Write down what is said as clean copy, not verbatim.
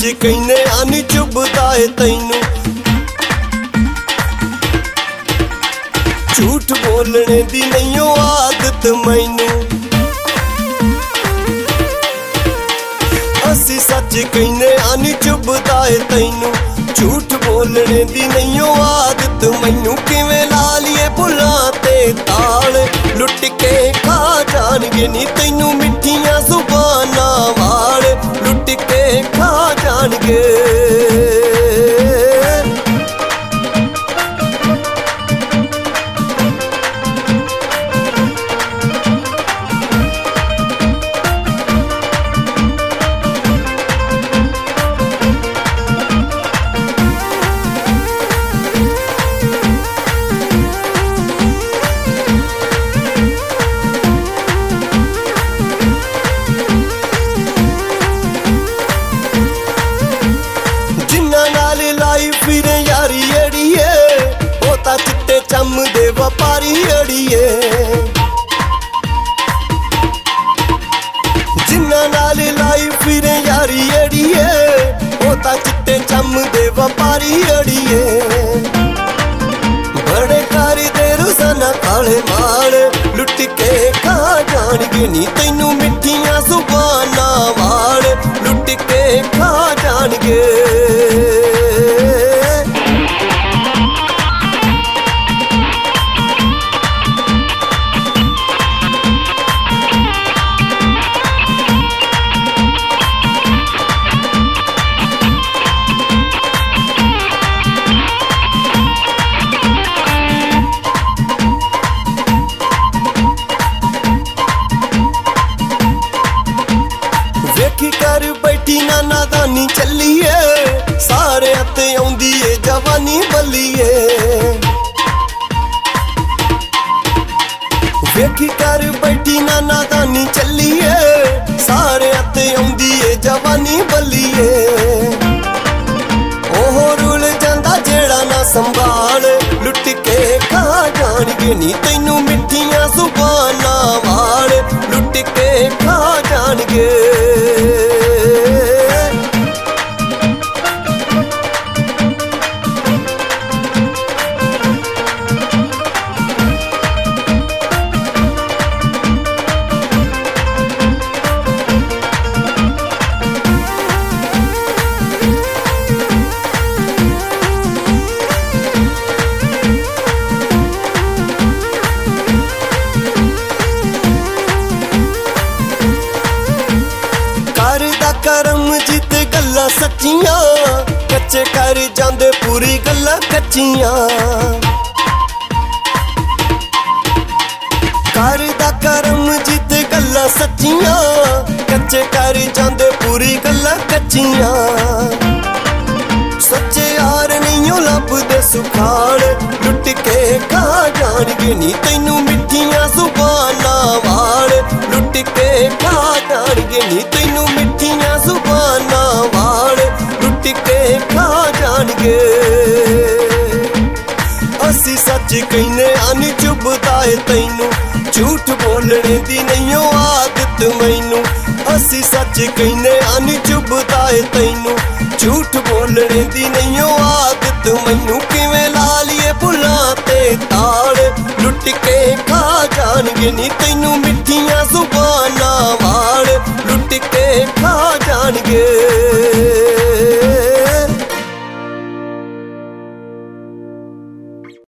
सच कहने आनी चुभदा है तैनू झूठ बोलने दी नहीं हो आदत मैनू असी सच कहने आनी चुभदा है तैनू झूठ बोलने दी नहीं हो आदत मैनू किवें ला लिए भुलां ते ताल लुट के खा जाणगे नी तैनू मिठियां जुबानां वाल लुट के खा जाणगे फिरे यारी अड़िए ओ ता चिट्टे चम दे व्यापारी अड़िए जिन्ना नाल लाई फिरे यारी अड़िए ओ ता चिट्टे चम दे व्यापारी अड़िए बड़े कारी दे रोजाना काले माल लुट के खा जाणगे नी तैनू मिठियां जुबानां वाल लुट के खा जाणगे कर बैठी ना नादानी चलीए सारे ते आउंदी ए जवानी बल्लीए वेखी कर बैठी ना नादानी चलीए सारे ते आउंदी ए जवानी बल्लीए ओह रुल जांदा जेड़ा ना संभाल लुट के खा जाणगे नी तैनू मिठियां जुबानां वाल लुट के खा जाणगे करम जित गल्लां सच्चियां कच्चे कर जांदे पूरी गल्लां कच्चियां करदा करम जित गल्लां सच्चियां कच्चे कर जांदे पूरी गल्लां कच्चियां सच्चे यार नहीं लभदे सुखाल लुट के खा जाणगे नी तैनू मिठियां जुबानां वाल लुट के खा जाणगे नी तैनू मिठियां जुबानां वाल लुट के खा जाणगे असी सच कहने आनी चुभदा है तैनू झूठ बोलने दी नहीं हो आदत मैनू असी सच कहने आनी चुभदा है तैनू झूठ बोलने दी नहीं हो आदत मैनू किवें ला लिए भुलां ते ताल लुट के खा जाणगे नी तैनू मिठियां जुबानां वाल लुट के खा जाणगे।